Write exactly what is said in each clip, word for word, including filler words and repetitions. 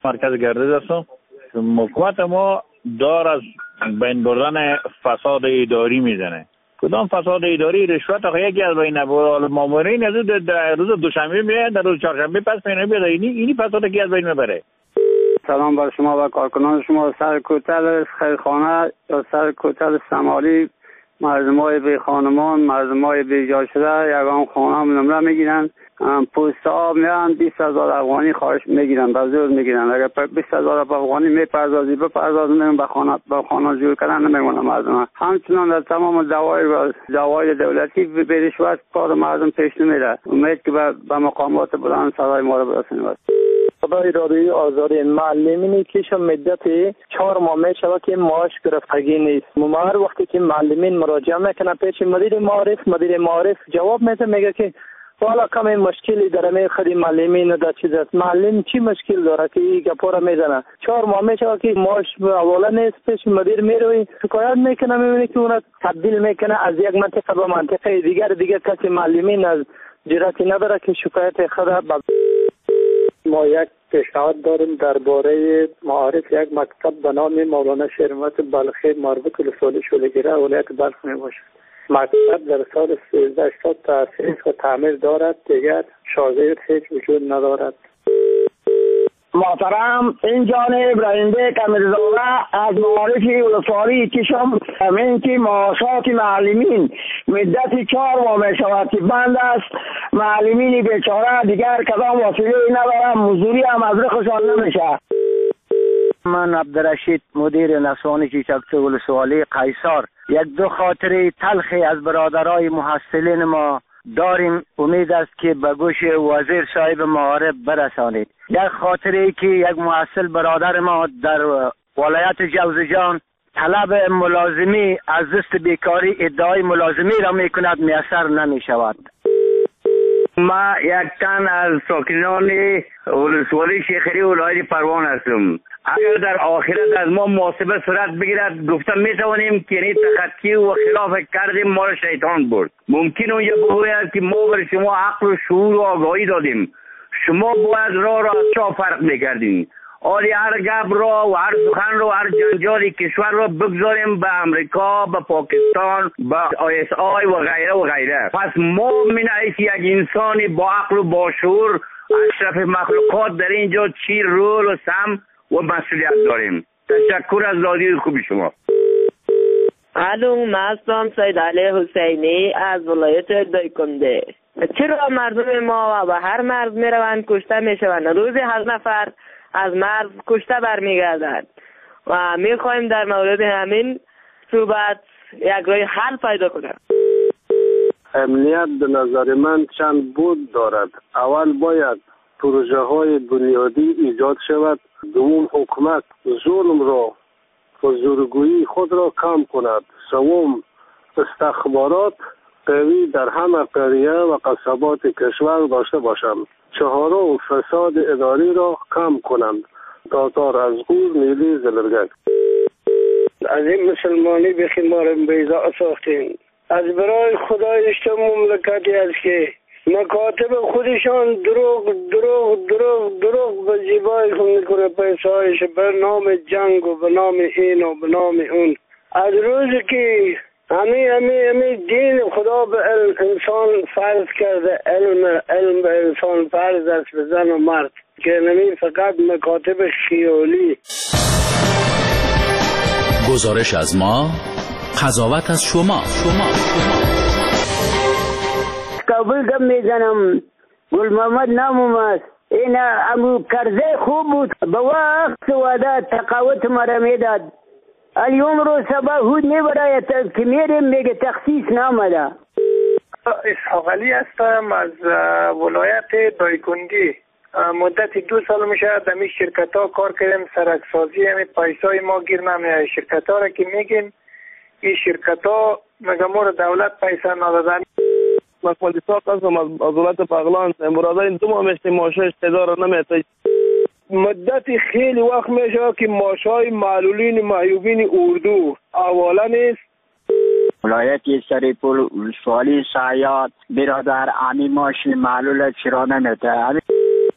مرکز گردش هستم. حکومت ما دار از بین بردن فساد اداری میزنه. کدام فساد اداری؟ رشوت آخه یکی از بین مامورین از روز دوشنبه میاد، در روز چهارشنبه پس میاد بیاد. اینی اینی فساد کی از بین میبره؟ سلام بر شما و کارکنان شما. سر کوتل خیرخانه یا سر کوتل سمالی مردمای بی خانمان، مردمای بی جا شده یگان خانه هم نمره میگیرن. پوست آب میان بیست هزار افغانی خواهش میگیرن، به زور میگیرن. اگر بیست هزار افغانی میپردازی بپردازی میگن به خانه به خانه جور کردن نمیمونه مردم. همچنان در تمام دوای و دوای دولتی به رشوت کار مردم پیش نمیره. امید که به مقامات بلند صدای ما رو برسونیم. خدای رادیوی آزادی معلمینی که مدت چهار ماه میشه که معاش گرفتگی نیست. ما هر وقتی که معلمین مراجعه میکنن پیش مدیر معارف، مدیر معارف جواب میده میگه که والا کمی مشکلی داره می خودی معلمین در چیز است. معلم چی مشکل داره که این گپا رو میزنه؟ چهار ماه میشه که معاش اولا نیست، پیش مدیر میروی شکایت میکنه، میبینی که اون تبدیل میکنه از یک منطقه به منطقه دیگر. دیگه کسی معلمین از جرأتی نداره که شکایت خود با ما یک پیشنهاد داریم درباره معارف یک مکتب به نام مولانا شریعت بلخی مربوط به سال شولگیره ولایت بلخ می باشد. مکتب در سال سیزده هشتاد تأسیس و تعمیر دارد، دیگر شاگرد هیچ وجود ندارد. محترم این جان ابراهیم بیک امیرزاده از معارف ولسوالی کشم. همین که معاشات معلمین مدت چهار ماه می شود که بند است. معلمین بیچاره دیگر کدام وسیله ندارن، مزدوری هم از رخشان نمیشه. من عبدالرشید مدیر نسوانی چیچکچه ولسوالی قیصر. یک دو خاطره تلخی از برادرای محصلین ما داریم، امید است که به گوش وزیر صاحب معارف برسانید. یک خاطره ای که یک محصل برادر ما در ولایت جوزجان طلب ملازمی از دست بیکاری ادعای ملازمی را میکند، میسر نمی شود. ما یک تن از ساکنان ولسوالی شیخری ولایت پروان هستم. اگر در آخرت از ما محاسبه صورت بگیرد گفتم میتوانیم که یعنی تخطی و خلاف کردیم ما را شیطان برد. ممکن اونجا بگوید که ما بر شما عقل و شعور و آگاهی دادیم، شما باید راه را از چا فرق میکردین. آلی هر گپ را و هر سخن را و هر جنجالی کشور را بگذاریم به امریکا، به پاکستان، به آی اس آی و غیره و غیره. پس ما من حیث یک انسانی با عقل و با شعور اشرف مخلوقات در اینجا چی رول و سم و مسئولیت داریم. تشکر از رادیوی خوب شما. الو، من هستم سید علی حسینی از ولایت دایکنده. چرا مردم ما و هر مرز میروند کشته میشوند؟ روزی هزار نفر از مرز کشته برمیگردند و میخوایم در مورد همین صحبت یک راه حل پیدا کنیم. امنیت به نظر من چند بود دارد. اول باید پروژه های بنیادی ایجاد شود. دوم حکومت ظلم را و زورگویی خود را کم کند. سوم استخبارات قوی در همه قریه و قصبات کشور داشته باشند. چهارم فساد اداری را کم کنند. تاتار از غور نیلی زلرگک. از این مسلمانی بخی ما را بیضا ساختین. از برای خدای اشتم مملکتی است که مکاتب خودشان دروغ دروغ دروغ دروغ به زیبایی خود میکنه پیسایش به نام جنگ و به نام این و به نام اون. از روزی که همی همی همی دین خدا به انسان فرض کرده، علم علم به انسان فرض است به زن و مرد، که نمی فقط مکاتب خیالی. گزارش از ما، قضاوت از شما. شما کابل گم میزنم، گل محمد نامم است. این امو کرده خوب بود، به وقت وعده تقاوت مرا میداد. اليوم رو سبا هود میبراید که میریم میگه تخصیص نامده. اسحاق علی هستم از ولایت دایکنده. مدت دو سال میشه در این شرکت ها کار کردیم، سرکسازی همین پیسای ما گیر نمیاد. شرکت ها را که میگیم این شرکت ها مگه ما را دولت پیسه ندادن. مقبل ساق هستم از ولایت بغلان. برادر این دو ماه میشتی ماشش تدار نمیتای. مدت خیلی وقت میشه که ماشای معلولین معیوبین اردو حواله نیست. ولایت سریپول ولسوالی شایعات برادر امی ماشین معلول چرا نمیده.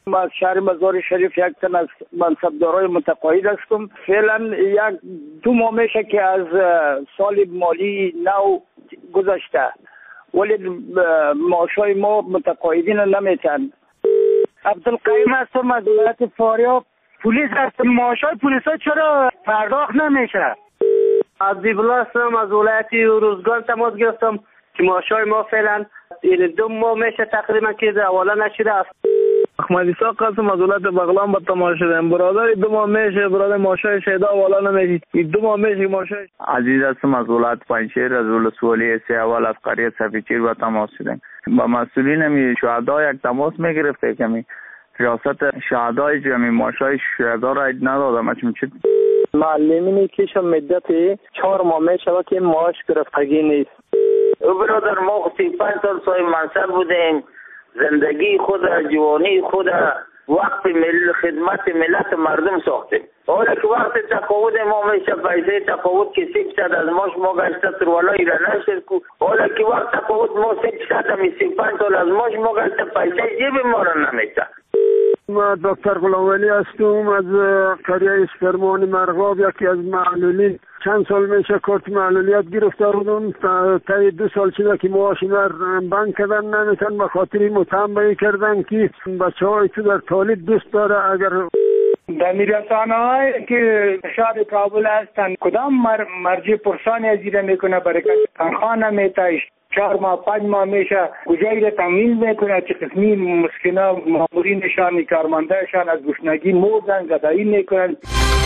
ما از شهر مزار شریف یک تن از منصبدارای متقاعد هستم. فعلا یک دو ماه میشه که از سال مالی نو گذشته ولی معاشای ما متقاعدین نمیتن. عبدالقیم هستم از ولایت فاریاب. پلیس هستم. معاشای پلیس ها چرا پرداخت نمیشه؟ عبدالله هستم از ولایت روزگان تماس گرفتم که معاشای ما فعلا این دو ماه میشه تقریبا که حواله نشده است. احمد اسحاق هستم از ولایت بغلان به تماس شدم. برادر دو ماه میشه برادر معاشای شهدا حواله نمیشه. این دو ماه میشه معاشای. عزیز هستم از ولایت پنجشیر از ولسوالی سه اول از قریه سفیچیر به تماس شدم. با مسئولین می شهدا یک تماس میگرفته که می ریاست شهدای جمعی معاشای شهدا را ندادم. چون چه معلمینی که شما مدت چهار ماه میشه که معاش گرفتگی نیست. او برادر ما سی پنج سال سای منصب بودیم. زندگی خود جوانی خود وقت مل خدمت ملت مردم ساختیم. حالا که وقت تقاعد ما میشه پیسه تقاعد که سی فیصد از ماش ما گشته سروالایی را نشد کو. حالا که وقت تقاعد ما سی فیصد همی سی پنج سال از ماش ما گشته پیسه جیب ما را نمیشه. ما دکتر غلامولی هستم از قریه اسپرمان مرغاب. یکی از معلولین چند سال میشه کارت معلولیت گرفته بودم. تا دو سال شده که معاش را بند کردن نمیتن به خاطر متهم کردن که بچه های تو در طالب دوست داره. اگر در رسانه هایی که شهر کابل هستن کدام مر... مرجع پرسانی از ایره میکنه برکت تنخواه نمیتایش چهار ماه پنج ماه میشه کجایی را تمویل میکنه چه قسمی مسکنا مامورینشان کارمندهشان از گشنگی موزن گدایی میکنن.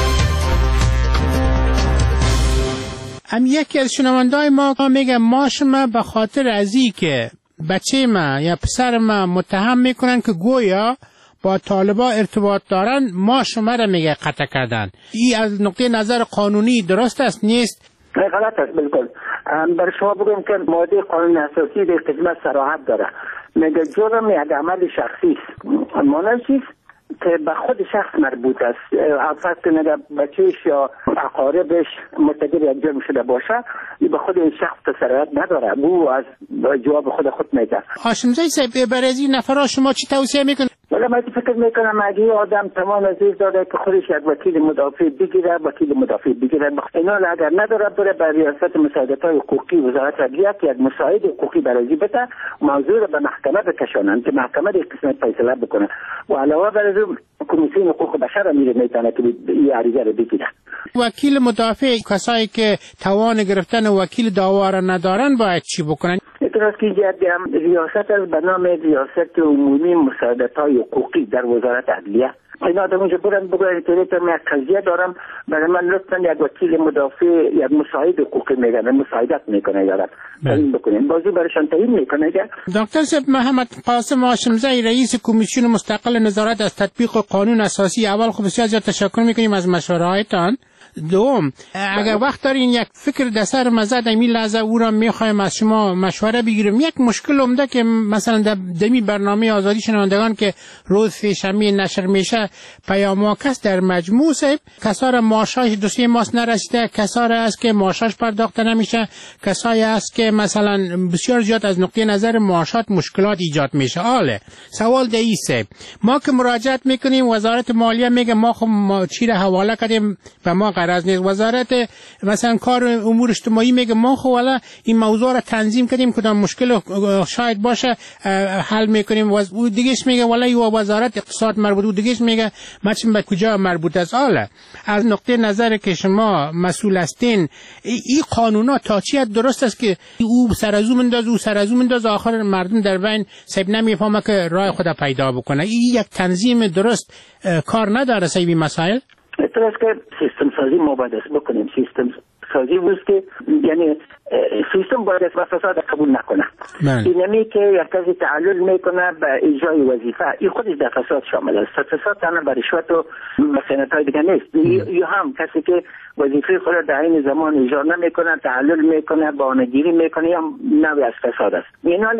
هم یکی از شنوندای ما میگه ماش ما به خاطر ازی که بچه ما یا پسر ما متهم میکنن که گویا با طالبا ارتباط دارن ماش ما را میگه قطع کردن. این از نقطه نظر قانونی درست است نیست؟ غلط است بالکل. برای شما بگم که ماده قانون اساسی در خدمت صراحت داره. میگه جرم یک عمل شخصی است. مانند چیست که به خود شخص مربوط است. افراد که نگه بچهش یا اقاربش مرتکب یک جرم شده باشه به خود این شخص صراحت نداره. او از جواب خود خود میده. هاشمزاده صاحب برای این نفرها شما چی توصیه میکنید؟ ولی من فکر میکنم اگه آدم تمام عزیز داره که خودش یک وکیل مدافع بگیره وکیل مدافع بگیره اینا اگر نداره بره بر ریاست مساعدت های حقوقی وزارت عدلیه که یک مساعد حقوقی برای بده موضوع رو به محکمه بکشانند که محکمه در قسمت فیصله بکنه و علاوه بر از کمیسیون حقوق بشر میره میتونه که این عریضه رو بگیره. وکیل مدافع کسایی که توان گرفتن وکیل دعوا را ندارن باید چی بکنن؟ اعتراض که ریاست از به نام ریاست عمومی مساعدت های حقوقی در وزارت عدلیه اینا آدم اونجا برن بگوین که من یک قضیه دارم برای من لطفا یک وکیل مدافع یک مساعد حقوقی میگن مساعدت میکنه یارم این بکنیم بازی برایشان تعیین میکنه. دکتر صاحب محمد قاسم هاشمزاده رئیس کمیسیون مستقل نظارت از تطبیق قانون اساسی، اول خب بسیار زیاد تشکر میکنیم از مشوره‌هایتان. دوم اگر وقت دارین یک فکر در سر مزد این لحظه او را میخوایم از شما مشوره بگیریم. یک مشکل عمده که مثلا در دمی برنامه آزادی شنوندگان که روز سه‌شنبه نشر میشه پیامک است در مجموع صاحب کسا را معاشش دو سه ماه نرسیده، کسا را است که معاشش پرداخته نمیشه، کسایی است که مثلا بسیار زیاد از نقطه نظر معاشات مشکلات ایجاد میشه. حاله سوال دیسه ما که مراجعت میکنیم وزارت مالیه میگه ما خب ما چی را حواله کردیم و ما غرض نیست. وزارت مثلا کار امور اجتماعی میگه ما خب والا این موضوع را تنظیم کردیم کدام مشکل شاید باشه حل میکنیم. و دیگهش میگه والا این وزارت اقتصاد مربوط و دیگهش میگه مثلا به کجا مربوط است. حالا از نقطه نظر که شما مسئول هستین این قانونا تا چی درست است که او سر از اون انداز او سر از اون انداز آخر مردم در بین سب نمیفهمه که راه خود پیدا بکنه. این یک تنظیم درست کار نداره سیبی مسائل. اعتراض که سیستم سازی ما باید بکنیم. سیستم سازی بود که یعنی سیستم باید و فساد قبول نکنه. اینمی که یک کسی تعلل میکنه به اجرای وظیفه این خودش در فساد شامل است. فساد تنها به رشوت و خیانت‌های دیگه نیست. یا هم کسی که وظیفه خود در این زمان اجرا نمیکنه تعلل میکنه بهانه‌گیری میکنه یا نوعی از فساد است. ایناله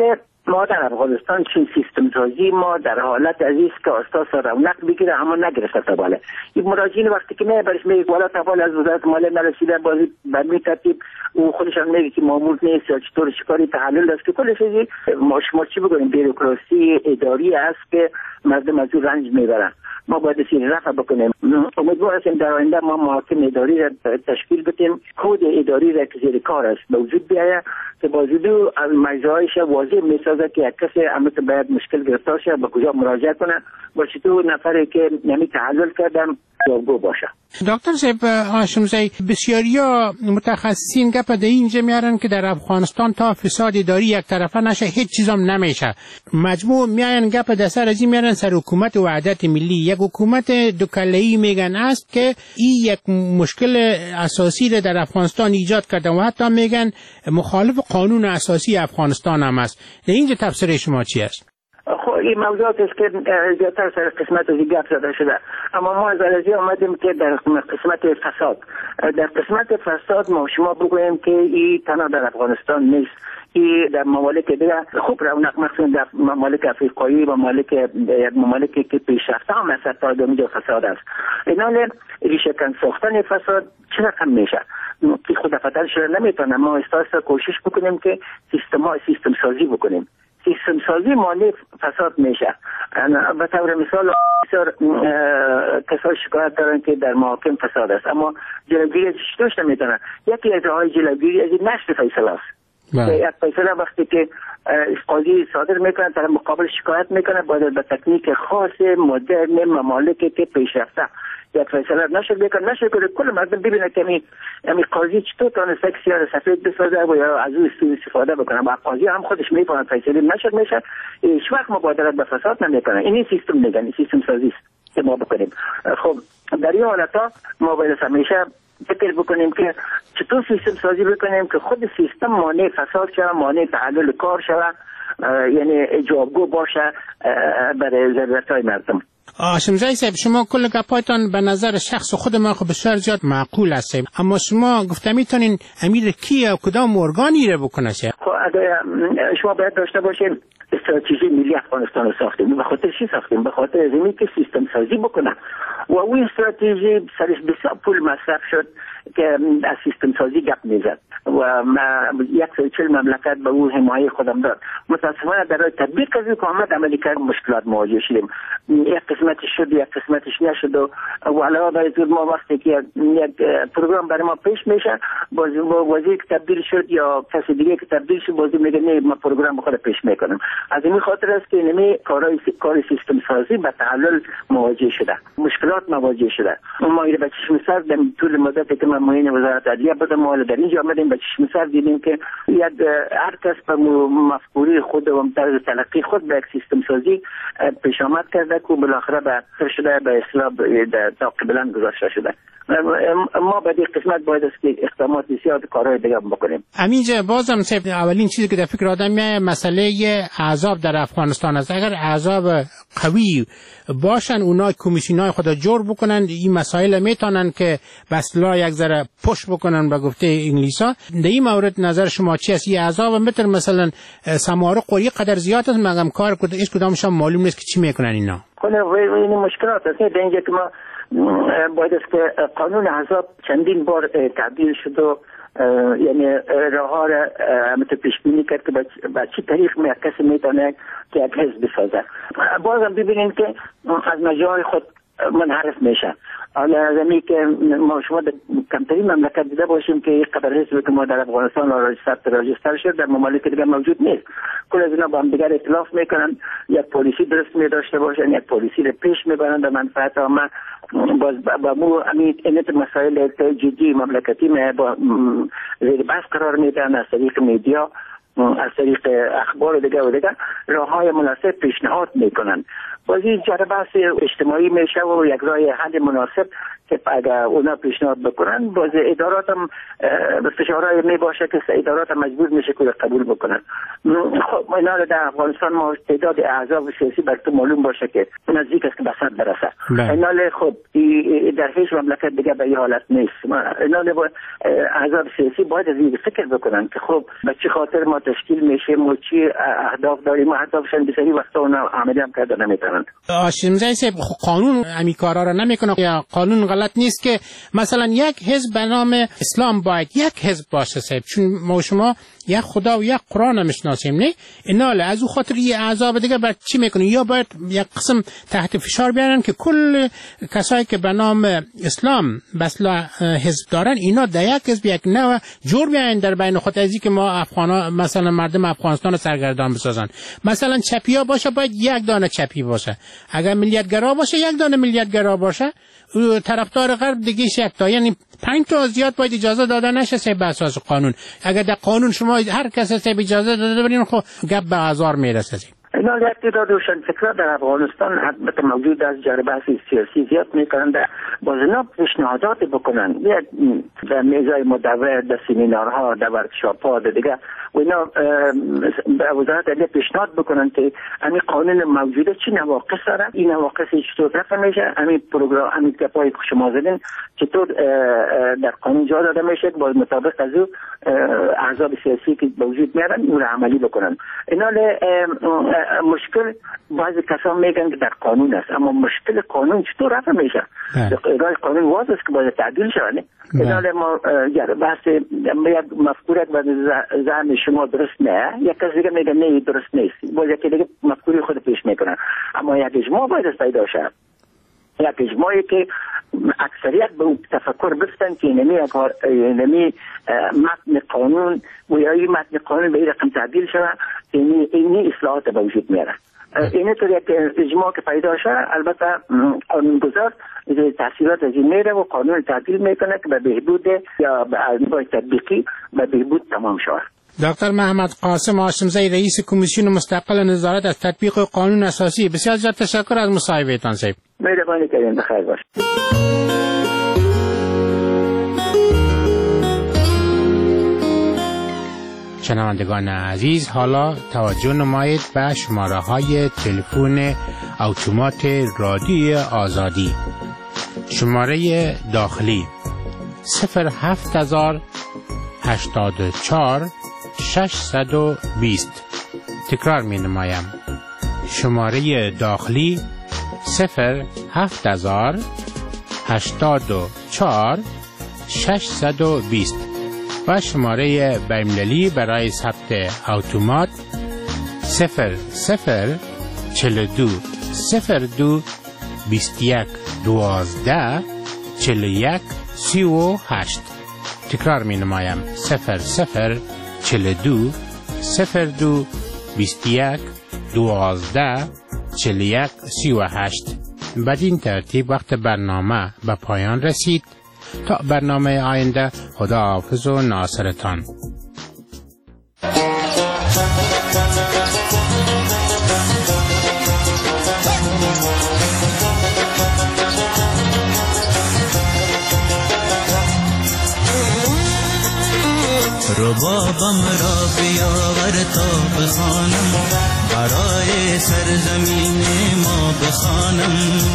ما در افغانستان چین سیستم سازی ما در حالت عزیز که اساس رونق بگیره اما نگرفته تا بالا. این مراجعین وقتی که نه برش میگه والا تا بالا از وزارت مالیه نرسیده بازی به می ترتیب او خودشان میگه که مامور نیست یا چطور شکاری تحلیل است که کلش ما شما چی بگوییم بیروکراسی اداری است که مردم از او رنج میبرن. ما باید سیر رفع بکنیم. امیدوار هستیم در آینده ما محاکم اداری را تشکیل بدیم، کد اداری را که زیر کار است به وجود بیاید که بازدو از مجزایش واضح میسازه که یک کسی امت باید مشکل گرفتار شه به کجا مراجعه کنه با چطور نفری که نمی تحلل کردم جوابگو باشه. دکتر صاحب هاشمزی، بسیاریا متخصصین گپ در اینجا میارن که در افغانستان تا فساد اداری یک طرفه نشه هیچ چیزام نمیشه. مجموع میان گپ در سر از این میارن سر حکومت وحدت ملی، یک حکومت دو کله‌ای میگن است که این یک مشکل اساسی را در افغانستان ایجاد کرده و حتی میگن مخالف قانون اساسی افغانستان هم است. در اینجا تفسیر شما چی است؟ خب این موضوعات است که زیادتر سر قسمت از گپ زده شده، اما ما از عرضی آمدیم که در قسمت فساد در قسمت فساد ما شما بگوییم که این تنها در افغانستان نیست، این در ممالک دیگه خوب رونق مخصوصا در ممالک افریقایی و ممالک ممالکی که پیشرفته هم از تا اینجا فساد است. اینال ریشه کن ساختن فساد چه رقم میشه که خود فتر شده نمیتونه. ما استاسا کوشش بکنیم که سیستم ها سیستم سازی بکنیم. سیستم سازی مانع فساد میشه. به طور مثال بسیار کسای شکایت دارن که در محاکم فساد است، اما جلوگیری چطورش نمیتونه. یکی از راههای جلوگیری از نشر فیصله است. یک فیصله وقتی که قاضی صادر میکنه در مقابل شکایت میکنه باید به تکنیک خاص مدرن ممالکی که پیشرفته یک فیصله نشر بکنه نشر کنه کل مردم ببینه که می یعنی قاضی چطور تونسته سیاه سفید بسازه و یا از او استفاده بکنه و قاضی هم خودش میفهمه فیصله نشر میشه هیچ وقت مبادرت به فساد نمیکنه. این سیستم میگن این سیستم سازی است که ما بکنیم. خب در این حالتا ما باید همیشه فکر بکنیم که چطور سیستم سازی بکنیم که خود سیستم مانع فساد شود، مانع تعلل کار شود، یعنی جوابگو باشه برای ضرورت‌های مردم. هاشمزی صاحب، شما کل گپایتان به نظر شخص خود ما خب بسیار زیاد معقول است، اما شما گفته میتونین امیر کی و کدام ارگانی رو بکنه؟ خب اگر شما باید داشته باشین استراتژی ملی افغانستان رو ساختیم. به خاطر چی ساختیم؟ به خاطر از اینکه که سیستم سازی بکنه و اون استراتژی سرش بسیار پول مصرف شد که از سیستم سازی گپ میزد و ما یک سوی چل مملکت به اون حمایه خودم داد. متاسفانه در تطبیق از که آمد عملی کرد مشکلات مواجه شدیم. یک قسمتش شد یک قسمتش نشد و علاوه بر این ما وقتی که یک پروگرام برای ما پیش میشه باز وزیر که تبدیل شد یا کسی دیگه که تبدیل شد باز میگه نه ما پروگرام بخواد پیش میکنم. از این خاطر است که نمی کارهای کار سیستم سازی به تعلل مواجه شده، مشکلات مواجه شده. ما ایره به چشم سر در طول مدتی که من معین وزارت عدلیه بودم و در اینجا آمدیم به چشم سر دیدیم که یک هر کس به مفکوری خود و طرز تلقی خود به یک سیستم سازی پیش آمد کرده که بالاخره به شده به اصلاح تا قبلا گذاشته شده. ما به این قسمت باید است که اقدامات بسیار کارهای دیگه بکنیم. همینجا بازم صاحب اولین چیزی که در فکر آدم میاد مسئله احزاب در افغانستان است. اگر احزاب قوی باشن اونا کمیسیونای خود جور بکنن این مسائل میتونن که به اصطلاح یک ذره پشت بکنن به گفته انگلیسا. در این مورد نظر شما چی است؟ این احزاب متر مثلا سماره قوی قدر زیاد است مگم کار کده هیچ کدامش هم معلوم نیست که چی میکنن اینا. کنه این مشکلات است. در اینجا که ما باید است که قانون احزاب چندین بار تعدیل شد و یعنی راه ها را همت پیش بینی کرد که با چی طریق می کسی میتونه که یک حزب بسازه. بازم ببینیم که از مجال خود منحرف میشه. حالا از امی که ما شما در کمترین مملکت دیده باشیم که یک قدر حزب که ما در افغانستان راجستر شد در ممالک دیگر موجود نیست. کل از اینا با هم دیگر اطلاف میکنن، یک پالیسی درست می داشته باشن، یک پالیسی رو پیش میبرن به منفعت عامه. باز با مو امید اینت مسائل جدی مملکتی میں با زیر بحث قرار میدن از طریق میدیا، از طریق اخبار دیگه و دیگه راههای مناسب پیشنهاد میکنن. بازی جره بحث اجتماعی میشه و یک راه حل مناسب که اگر اونا پیشنهاد بکنن باز ادارات هم به فشارهای می باشه که ادارات هم مجبور میشه که قبول بکنن. خب اینا در افغانستان ما تعداد احزاب سیاسی بر تو معلوم باشه که نزدیک است که به صد برسه. اینا خب در هیچ مملکت دیگه به این حالت نیست. اینا احزاب سیاسی باید از این فکر بکنن که خب به چه خاطر ما ما تشکیل میشه، ما چی اهداف داریم، اهدافشون بسیاری وقتا اونا عملی هم کرده نمیتونن. هاشم زاده صاحب قانون همین کارا رو نمیکنه یا قانون غلط نیست که مثلا یک حزب به نام اسلام باید یک حزب باشه صاحب، چون ما شما یک خدا و یک قرآن میشناسیم نه اینا، از او خاطر یه اعضاب دیگه بعد چی میکنن؟ یا باید یک قسم تحت فشار بیارن که کل کسایی که به نام اسلام بسلا حزب دارن اینا در یک حزب یک نوع جور بیاین در بین خود، از که ما افغانا مثلا مردم افغانستان رو سرگردان بسازن. مثلا چپیا باشه باید یک دانه چپی باشه، اگر ملیتگرا باشه یک دانه ملیتگرا باشه، طرفدار غرب دیگه یک تا، یعنی پنج تا زیاد باید اجازه داده نشه سه به اساس قانون. اگر در قانون شما هر کس سه اجازه داده برین خب گپ به هزار میرسه. اینا یک تعداد روشنفکران در افغانستان البته موجود از جربه سیاسی زیاد میکنن، باز اینا پیشنهادات بکنن در میزای مدور، در سمینارها، در ورکشاپ‌ها دیگه و اینا به وزارت عدلیه پیشنهاد بکنن که همین قانون موجوده چی نواقص داره، این نواقص چطور رفع میشه، همین پروگرام همین گپایی که شما زدین چطور در قانون جا داده میشه با مطابق از او احزاب سیاسی که به وجود میارن اون عملی بکنن. اینا مشکل بعضی کسان میگن که در قانون است، اما مشکل قانون چطور رفع میشه؟ راه قانون واضح است که باید تعدیل شود. اینا ما بحث یک مفکوره و ذهن شما درست نه، یک کس دیگه میگه نه درست نیست، باید یکی دیگه مفکوری خود پیش میکنن، اما یک اجماع باید پیدا شود، یک اجماعی که اکثریت به اون تفکر بفتن که نمی نمی متن قانون و یا این متن قانون به این رقم تعدیل شود، اینی اینی اصلاحات به وجود میاره. اینه طور یک اجماع که پیدا شد، البته قانونگذار تحصیلات از این میره و قانون تعدیل میکنه که به بهبود یا به انواع تطبیقی به بهبود تمام شود. دکتر محمد قاسم هاشم زاده رئیس کمیسیون مستقل نظارت از تطبیق قانون اساسی، بسیار زیاد تشکر از مصاحبهتان صاحب. مهربانی کردین، بخیر باش. شنوندگان عزیز، حالا توجه نمایید به شماره های تلفن اتومات رادیوی آزادی. شماره داخلی صفر هفت هزار هشتاد و چهار ششصد و بیست. تکرار می نمایم. شماره داخلی صفر هفت هزار هشتاد و چهار ششصد و بیست و شماره بین‌المللی برای ثبت اتومات صفر صفر چهل و دو صفر دو بیست و یک دوازده چهل و یک سی و هشت. تکرار می نمایم. صفر صفر چهل و دو صفر دو بیست و یک دوازده چهل و یک سی و هشت. بدین ترتیب وقت برنامه به پایان رسید. تا برنامه آینده، خدا حافظ و ناصرتان. ربابم را بیاور تا بخوانم، برای سرزمین ما بخوانم.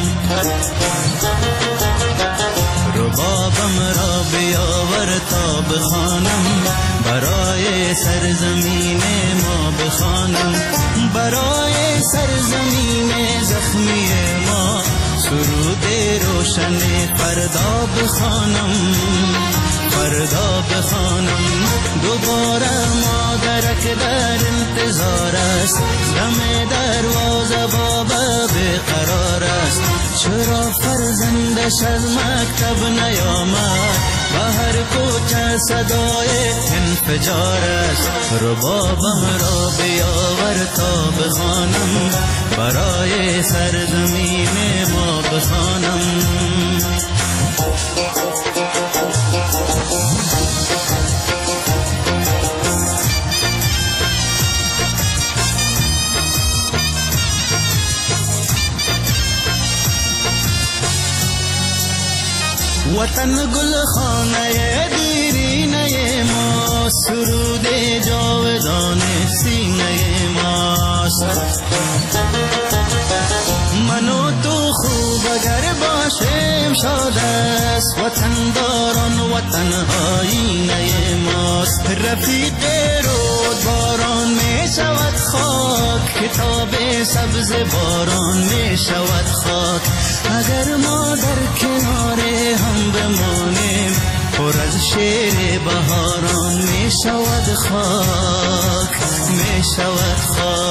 ربابم را بیاور تا بخوانم، برای سرزمین ما بخوانم. برای سرزمین زخمی ما سرود روشن فردا بخوانم، فردا بخوانم. دوباره مادرک در انتظار است، دم دروازه بابا بقرار است. چرا فرزندش از مکتب نیامد، به هر کوچه صدای انفجار است. ربابم را بیاور تا بخوانم، برای سرزمین ما بخوانم. وطن گل خانه دیرینه ما، سرود جاودان سینه ماست. من و تو خوب اگر باشیم شاد است، وطن داران وطن آینه ماست. رفیق رودبار شود خاک، کتاب سبز باران می شود خاک. اگر ما در کنار هم بمانیم پر از شعر بهاران می شود خاک، می شود خاک.